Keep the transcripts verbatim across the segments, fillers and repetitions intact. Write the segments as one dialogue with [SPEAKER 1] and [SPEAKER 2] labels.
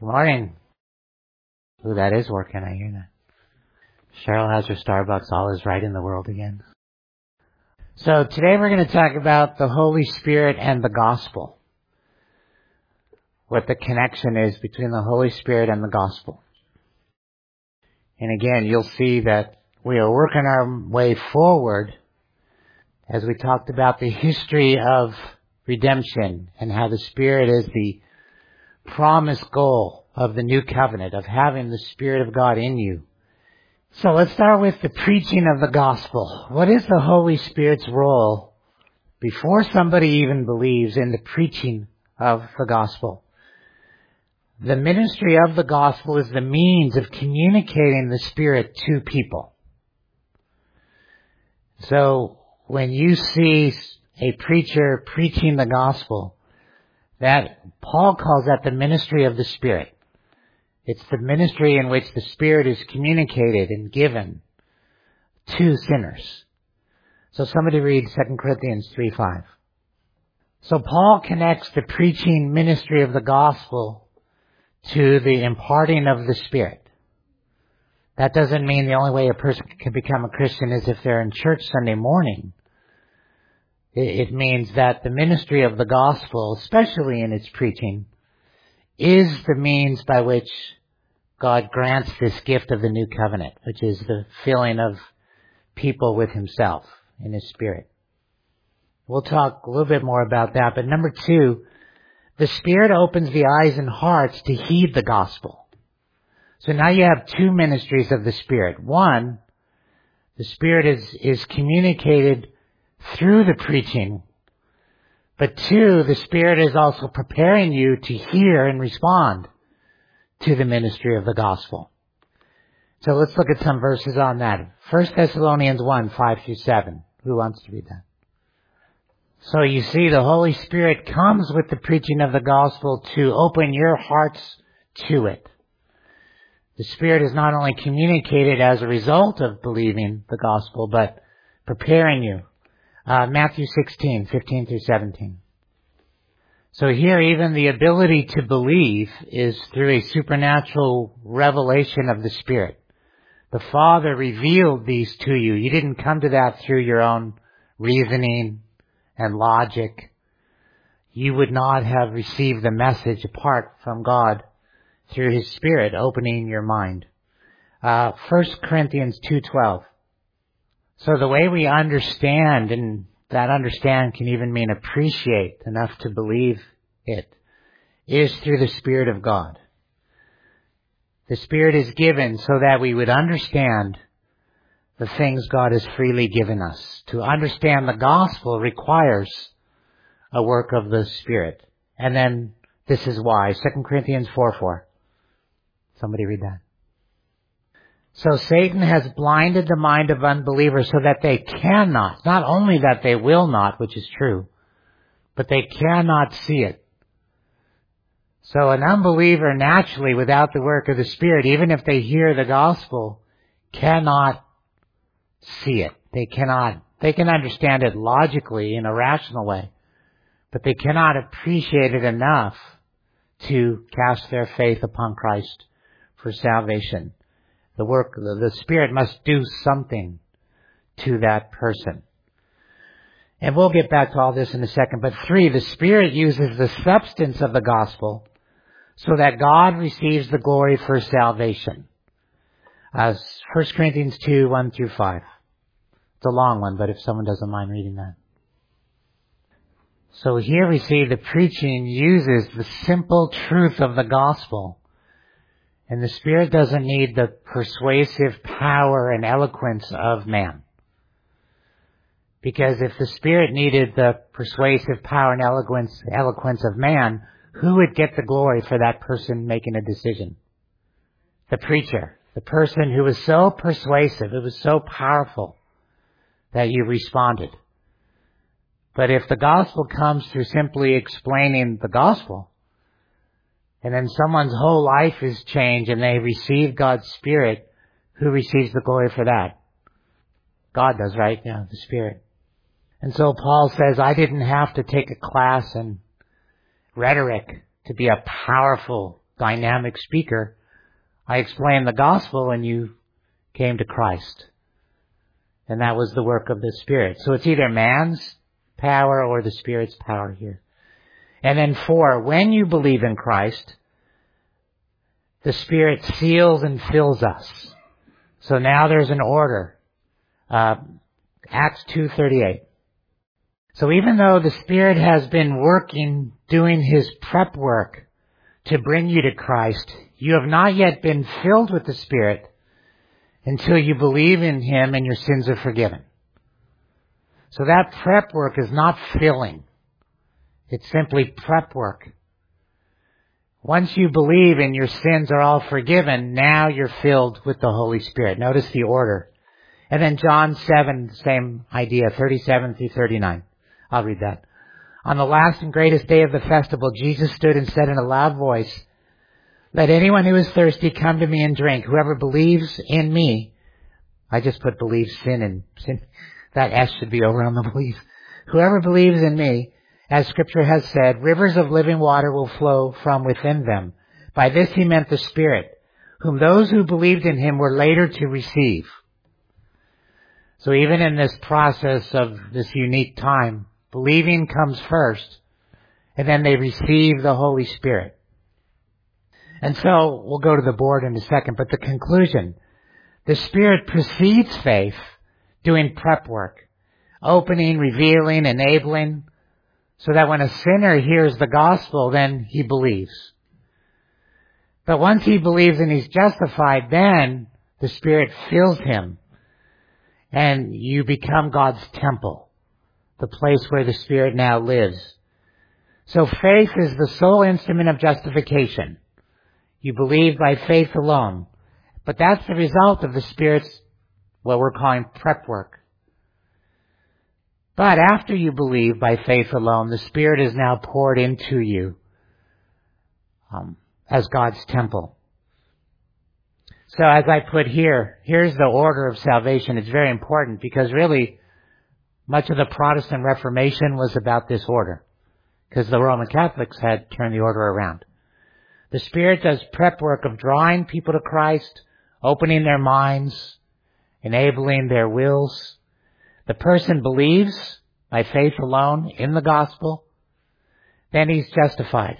[SPEAKER 1] Good morning. Ooh, that is working, I hear that. Cheryl has her Starbucks, all is right in the world again. So today we're going to talk about the Holy Spirit and the gospel. What the connection is between the Holy Spirit and the gospel. And again, you'll see that we are working our way forward as we talked about the history of redemption and how the Spirit is the promised goal of the new covenant, of having the Spirit of God in you. So let's start with the preaching of the gospel. What is the Holy Spirit's role before somebody even believes in the preaching of the gospel? The ministry of the gospel is the means of communicating the Spirit to people. So when you see a preacher preaching the gospel, that Paul calls that the ministry of the Spirit. It's the ministry in which the Spirit is communicated and given to sinners. So somebody read Second Corinthians three five. So Paul connects the preaching ministry of the gospel to the imparting of the Spirit. That doesn't mean the only way a person can become a Christian is if they're in church Sunday morning. It means that the ministry of the gospel, especially in its preaching, is the means by which God grants this gift of the new covenant, which is the filling of people with himself in his Spirit. We'll talk a little bit more about that. But number two, the Spirit opens the eyes and hearts to heed the gospel. So now you have two ministries of the Spirit. One, the Spirit is, is communicated through the preaching. But two, the Spirit is also preparing you to hear and respond to the ministry of the gospel. So let's look at some verses on that. First Thessalonians one, five through seven. Who wants to read that? So you see, the Holy Spirit comes with the preaching of the gospel to open your hearts to it. The Spirit is not only communicated as a result of believing the gospel, but preparing you. Uh, Matthew sixteen, fifteen through seventeen. So here even the ability to believe is through a supernatural revelation of the Spirit. The Father revealed these to you. You didn't come to that through your own reasoning and logic. You would not have received the message apart from God through His Spirit opening your mind. Uh, First Corinthians two twelve. So the way we understand, and that understand can even mean appreciate enough to believe it, is through the Spirit of God. The Spirit is given so that we would understand the things God has freely given us. To understand the gospel requires a work of the Spirit. And then this is why. Second Corinthians four four. Somebody read that. So Satan has blinded the mind of unbelievers so that they cannot, not only that they will not, which is true, but they cannot see it. So an unbeliever naturally, without the work of the Spirit, even if they hear the gospel, cannot see it. They cannot, they can understand it logically in a rational way, but they cannot appreciate it enough to cast their faith upon Christ for salvation. The work, the, the Spirit must do something to that person. And we'll get back to all this in a second. But three, the Spirit uses the substance of the gospel so that God receives the glory for salvation. Uh, First Corinthians two, one through five. It's a long one, but if someone doesn't mind reading that. So here we see the preaching uses the simple truth of the gospel. And the Spirit doesn't need the persuasive power and eloquence of man. Because if the Spirit needed the persuasive power and eloquence, eloquence of man, who would get the glory for that person making a decision? The preacher. The person who was so persuasive, it was so powerful that you responded. But if the gospel comes through simply explaining the gospel, and then someone's whole life is changed and they receive God's Spirit, who receives the glory for that? God does, right? Yeah, the Spirit. And so Paul says, I didn't have to take a class in rhetoric to be a powerful dynamic speaker. I explained the gospel and you came to Christ. And that was the work of the Spirit. So it's either man's power or the Spirit's power here. And then four, when you believe in Christ, the Spirit seals and fills us. So now there's an order. Uh, Acts two thirty-eight. So even though the Spirit has been working, doing His prep work to bring you to Christ, you have not yet been filled with the Spirit until you believe in Him and your sins are forgiven. So that prep work is not filling. It's simply prep work. Once you believe and your sins are all forgiven, now you're filled with the Holy Spirit. Notice the order. And then John seven, same idea, thirty-seven through thirty-nine. I'll read that. On the last and greatest day of the festival, Jesus stood and said in a loud voice, "Let anyone who is thirsty come to me and drink. Whoever believes in me," I just put believes sin and sin. That S should be over on the believe. "Whoever believes in me, as Scripture has said, rivers of living water will flow from within them." By this he meant the Spirit, whom those who believed in him were later to receive. So even in this process of this unique time, believing comes first, and then they receive the Holy Spirit. And so, we'll go to the board in a second, but the conclusion, the Spirit precedes faith, doing prep work, opening, revealing, enabling, so that when a sinner hears the gospel, then he believes. But once he believes and he's justified, then the Spirit fills him, and you become God's temple, the place where the Spirit now lives. So faith is the sole instrument of justification. You believe by faith alone. But that's the result of the Spirit's, what we're calling prep work. But after you believe by faith alone, the Spirit is now poured into you um, as God's temple. So as I put here, here's the order of salvation. It's very important because really much of the Protestant Reformation was about this order because the Roman Catholics had turned the order around. The Spirit does prep work of drawing people to Christ, opening their minds, enabling their wills. The person believes by faith alone in the gospel, then he's justified.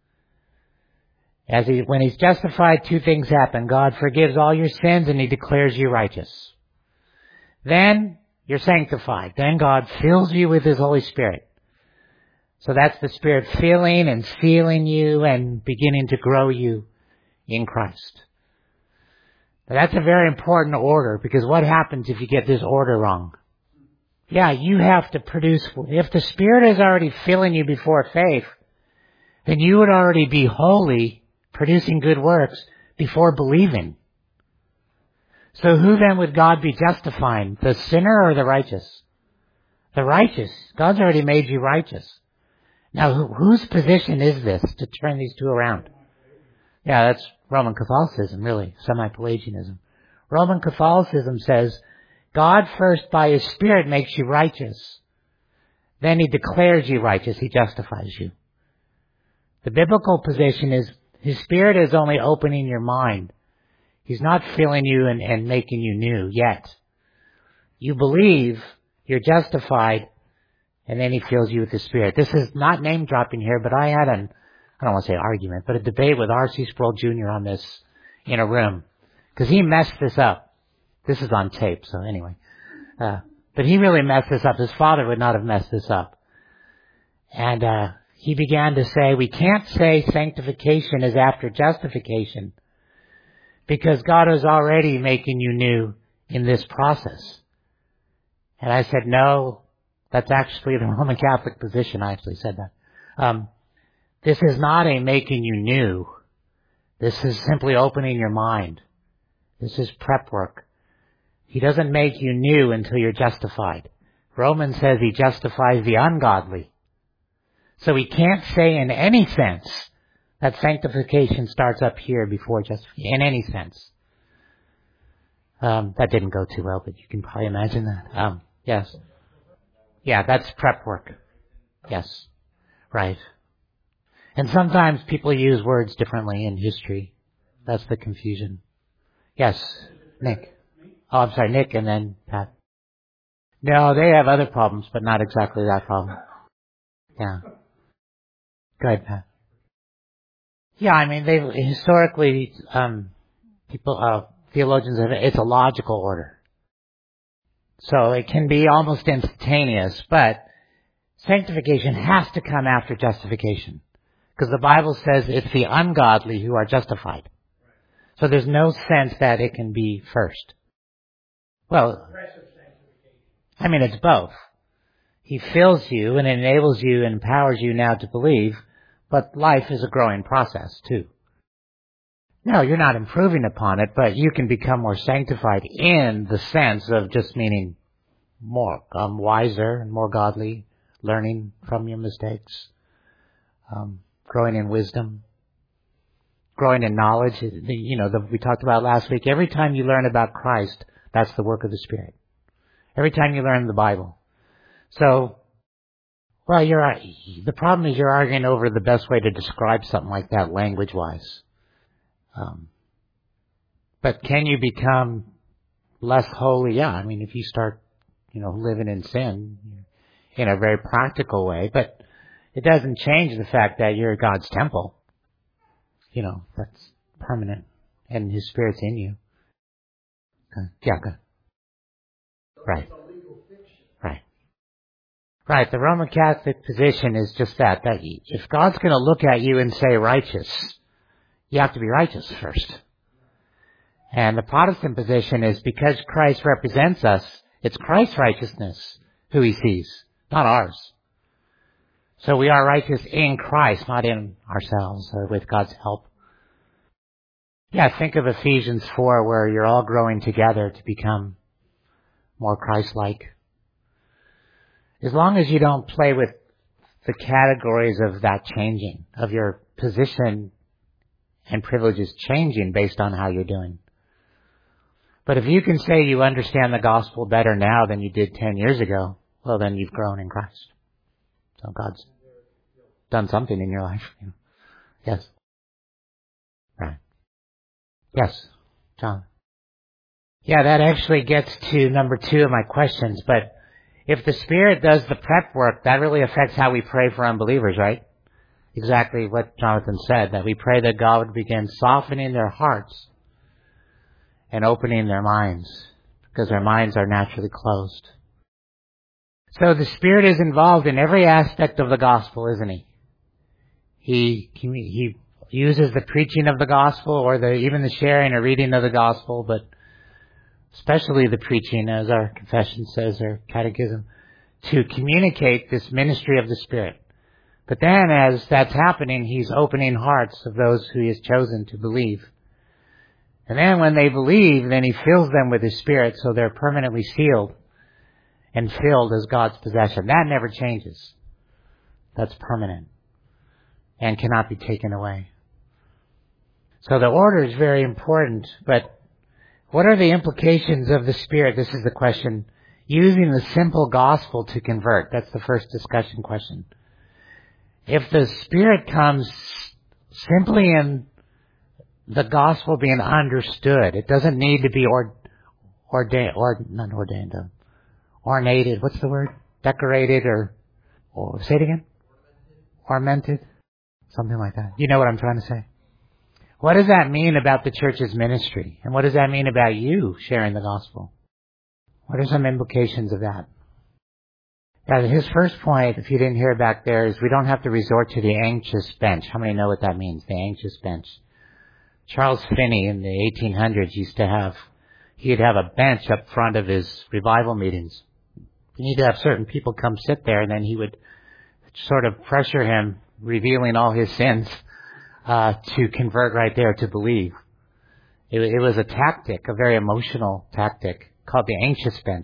[SPEAKER 1] As he, when he's justified, two things happen. God forgives all your sins and he declares you righteous. Then you're sanctified. Then God fills you with his Holy Spirit. So that's the Spirit filling and sealing you and beginning to grow you in Christ. But that's a very important order because what happens if you get this order wrong? Yeah, you have to produce. If the Spirit is already filling you before faith, then you would already be holy, producing good works before believing. So who then would God be justifying? The sinner or the righteous? The righteous. God's already made you righteous. Now, who, whose position is this to turn these two around? Yeah, that's Roman Catholicism, really, semi-Pelagianism. Roman Catholicism says, God first by his Spirit makes you righteous. Then he declares you righteous. He justifies you. The biblical position is his Spirit is only opening your mind. He's not filling you and, and making you new yet. You believe, you're justified, and then he fills you with the Spirit. This is not name dropping here, but I had an, I don't want to say argument, but a debate with R C Sproul Junior on this in a room. Because he messed this up. This is on tape, so anyway. Uh, but he really messed this up. His father would not have messed this up. And uh, he began to say, we can't say sanctification is after justification because God is already making you new in this process. And I said, no, that's actually the Roman Catholic position. I actually said that. Um, this is not a making you new. This is simply opening your mind. This is prep work. He doesn't make you new until you're justified. Romans says he justifies the ungodly. So we can't say in any sense that sanctification starts up here before justification. In any sense. Um, that didn't go too well, but you can probably imagine that. Um, yes. Yeah, that's prep work. Yes. Right. And sometimes people use words differently in history. That's the confusion. Yes, Nick. Oh, I'm sorry, Nick and then Pat. No, they have other problems, but not exactly that problem. Yeah. Go ahead, Pat. Yeah, I mean, they historically, um, people, uh, theologians have, it's a logical order. So it can be almost instantaneous, but sanctification has to come after justification. Because the Bible says it's the ungodly who are justified. So there's no sense that it can be first. Well, I mean, it's both. He fills you and enables you and empowers you now to believe, but life is a growing process too. No, you're not improving upon it, but you can become more sanctified in the sense of just meaning more um, wiser and more godly, learning from your mistakes, um, growing in wisdom, growing in knowledge. You know, the, we talked about last week. Every time you learn about Christ, that's the work of the Spirit. Every time you learn the Bible. So, well, you're the problem is you're arguing over the best way to describe something like that language-wise. Um, but can you become less holy? Yeah, I mean, if you start, you know, living in sin in a very practical way, but it doesn't change the fact that you're God's temple. You know, that's permanent, and His Spirit's in you. Okay. Yeah, good. Right. Right. Right. The Roman Catholic position is just that, that if God's going to look at you and say righteous, you have to be righteous first. And the Protestant position is because Christ represents us, it's Christ's righteousness who He sees, not ours. So we are righteous in Christ, not in ourselves or with God's help. Yeah, think of Ephesians four where you're all growing together to become more Christ-like. As long as you don't play with the categories of that changing, of your position and privileges changing based on how you're doing. But if you can say you understand the gospel better now than you did ten years ago, well, then you've grown in Christ. So God's done something in your life. Yes. Right. Yes. John. Yeah, that actually gets to number two of my questions. But if the Spirit does the prep work, that really affects how we pray for unbelievers, right? Exactly what Jonathan said, that we pray that God would begin softening their hearts and opening their minds, because their minds are naturally closed. So the Spirit is involved in every aspect of the gospel, isn't He? He, he uses the preaching of the gospel or the, even the sharing or reading of the gospel, but especially the preaching, as our confession says, or catechism, to communicate this ministry of the Spirit. But then as that's happening, He's opening hearts of those who He has chosen to believe. And then when they believe, then He fills them with His Spirit so they're permanently sealed and filled as God's possession. That never changes. That's permanent and cannot be taken away. So the order is very important, but what are the implications of the Spirit? This is the question. Using the simple gospel to convert. That's the first discussion question. If the Spirit comes simply in the gospel being understood, it doesn't need to be or, ordained, or not ordained, uh, ornated. What's the word? Decorated or, or say it again? Ornamented? Something like that. You know what I'm trying to say? What does that mean about the church's ministry? And what does that mean about you sharing the gospel? What are some implications of that? Now, his first point, if you didn't hear back there, is we don't have to resort to the anxious bench. How many know what that means, the anxious bench? Charles Finney in the eighteen hundreds used to have, he'd have a bench up front of his revival meetings. You need to have certain people come sit there, and then he would sort of pressure him, revealing all his sins, uh, to convert right there, to believe. It, it was a tactic, a very emotional tactic, called the anxious bench.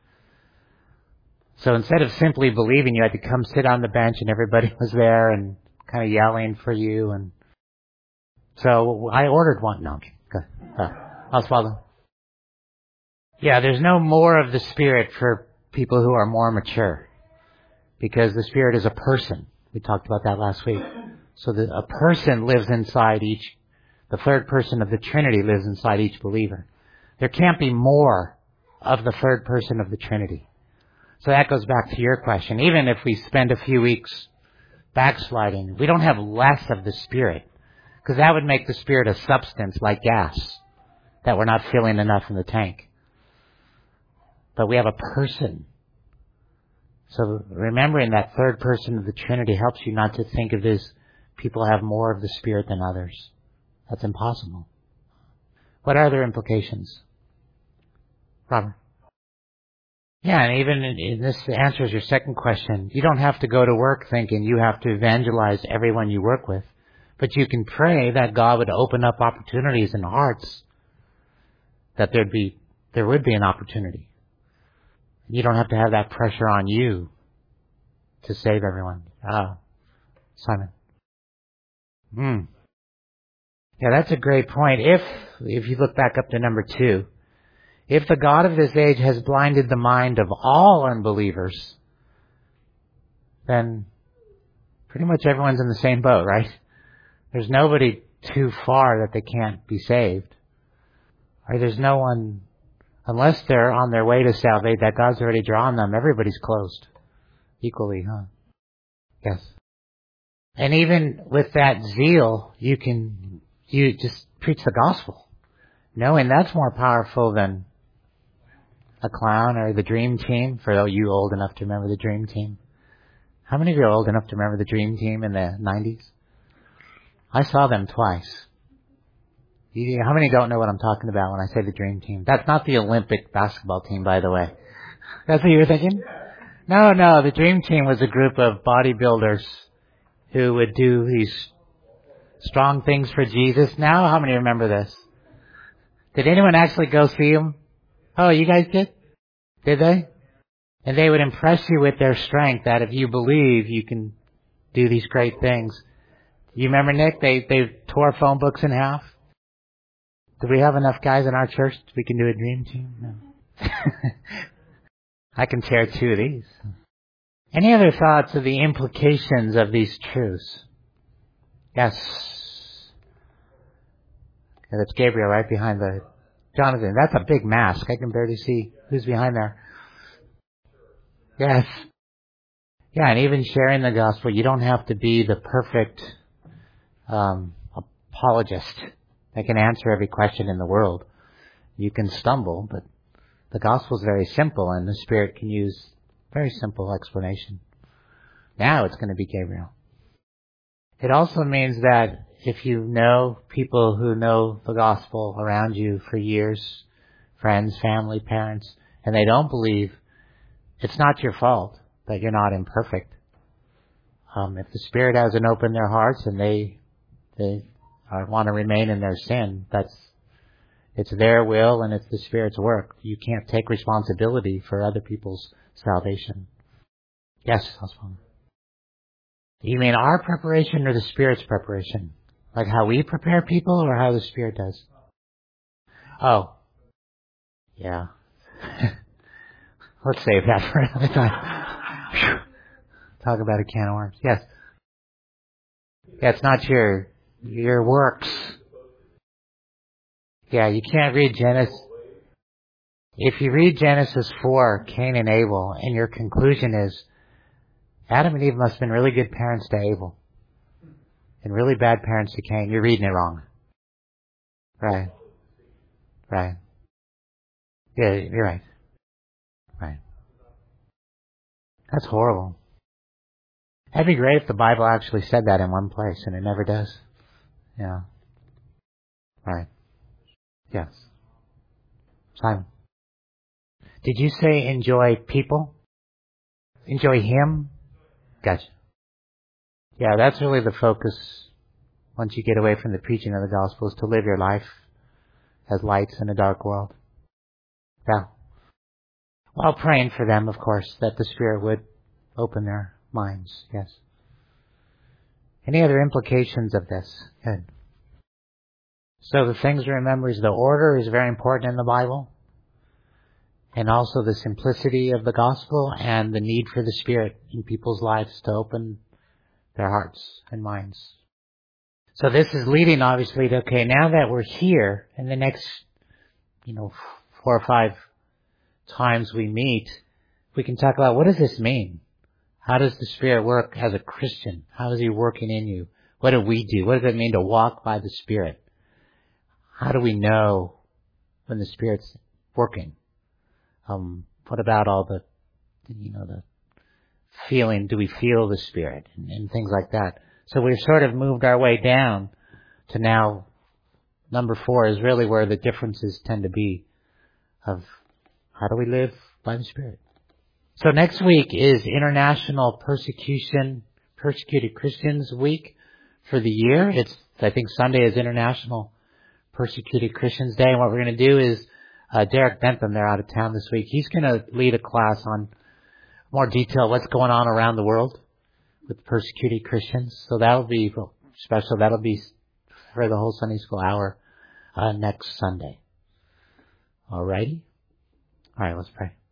[SPEAKER 1] So instead of simply believing, you had to come sit on the bench and everybody was there and kind of yelling for you. And so I ordered one. No, okay. Uh, I'll swallow. Yeah, there's no more of the Spirit for people who are more mature, because the Spirit is a person. We talked about that last week. So that a person lives inside each, the third person of the Trinity lives inside each believer. There can't be more of the third person of the Trinity. So that goes back to your question. Even if we spend a few weeks backsliding, we don't have less of the Spirit. Because that would make the Spirit a substance like gas that we're not filling enough in the tank. But we have a person. So remembering that third person of the Trinity helps you not to think of this, people have more of the Spirit than others. That's impossible. What are other implications? Robert? Yeah, and even in, in this answers your second question. You don't have to go to work thinking you have to evangelize everyone you work with. But you can pray that God would open up opportunities in hearts, that there'd be, there would be an opportunity. You don't have to have that pressure on you to save everyone. Ah, Simon. Hmm. Yeah, that's a great point. If, if you look back up to number two, if the God of this age has blinded the mind of all unbelievers, then pretty much everyone's in the same boat, right? There's nobody too far that they can't be saved. Right? There's no one, unless they're on their way to salvation, that God's already drawn them. Everybody's closed equally, huh? Yes. And even with that zeal, you can, you just preach the gospel, knowing that's more powerful than a clown or the dream team, for you old enough to remember the dream team. How many of you are old enough to remember the dream team in the nineties? I saw them twice. You, how many don't know what I'm talking about when I say the dream team? That's not the Olympic basketball team, by the way. That's what you were thinking? No, no, the dream team was a group of bodybuilders who would do these strong things for Jesus. Now, how many remember this? Did anyone actually go see them? Oh, you guys did? Did they? And they would impress you with their strength, that if you believe, you can do these great things. You remember, Nick, they, they tore phone books in half? Do we have enough guys in our church we can do a dream team? No. I can share two of these. Any other thoughts of the implications of these truths? Yes. Yeah, that's Gabriel right behind the Jonathan. That's a big mask. I can barely see who's behind there. Yes. Yeah, and even sharing the gospel, you don't have to be the perfect um, apologist that can answer every question in the world. You can stumble, but the gospel is very simple, and the Spirit can use very simple explanation. Now it's going to be Gabriel. It also means that if you know people who know the gospel around you for years, friends, family, parents, and they don't believe, it's not your fault that you're not imperfect. Um, if the Spirit hasn't opened their hearts and they they uh, want to remain in their sin, that's it's their will and it's the Spirit's work. You can't take responsibility for other people's salvation. Yes, Oswald. You mean our preparation or the Spirit's preparation? Like how we prepare people or how the Spirit does? Oh. Yeah. Let's save that for another time. Talk about a can of worms. Yes. Yeah, it's not your your works. Yeah, you can't read Genesis. If you read Genesis four, Cain and Abel, and your conclusion is Adam and Eve must have been really good parents to Abel and really bad parents to Cain, you're reading it wrong. Right. Right. Yeah, you're right. Right. That's horrible. That'd be great if the Bible actually said that in one place, and it never does. Yeah. Right. Yes. Simon. Did you say enjoy people? Enjoy Him? Gotcha. Yeah, that's really the focus once you get away from the preaching of the gospel, is to live your life as lights in a dark world. Yeah. While praying for them, of course, that the Spirit would open their minds. Yes. Any other implications of this? Good. So the things to remember is the order is very important in the Bible, and also the simplicity of the gospel and the need for the Spirit in people's lives to open their hearts and minds. So this is leading obviously to, okay, now that we're here, in the next, you know, four or five times we meet, we can talk about, what does this mean? How does the Spirit work as a Christian? How is He working in you? What do we do? What does it mean to walk by the Spirit? How do we know when the Spirit's working? Um, what about all the, you know, the feeling, do we feel the Spirit? And, and things like that. So we've sort of moved our way down to now, number four is really where the differences tend to be of how do we live by the Spirit. So next week is International Persecution, Persecuted Christians Week for the year. It's, I think Sunday is International Persecuted Christians Day. And what we're going to do is, uh, Derek Bentham, they're out of town this week. He's going to lead a class on more detail what's going on around the world with persecuted Christians. So that'll be special. That'll be for the whole Sunday school hour, uh, next Sunday. Alrighty? Alright, let's pray.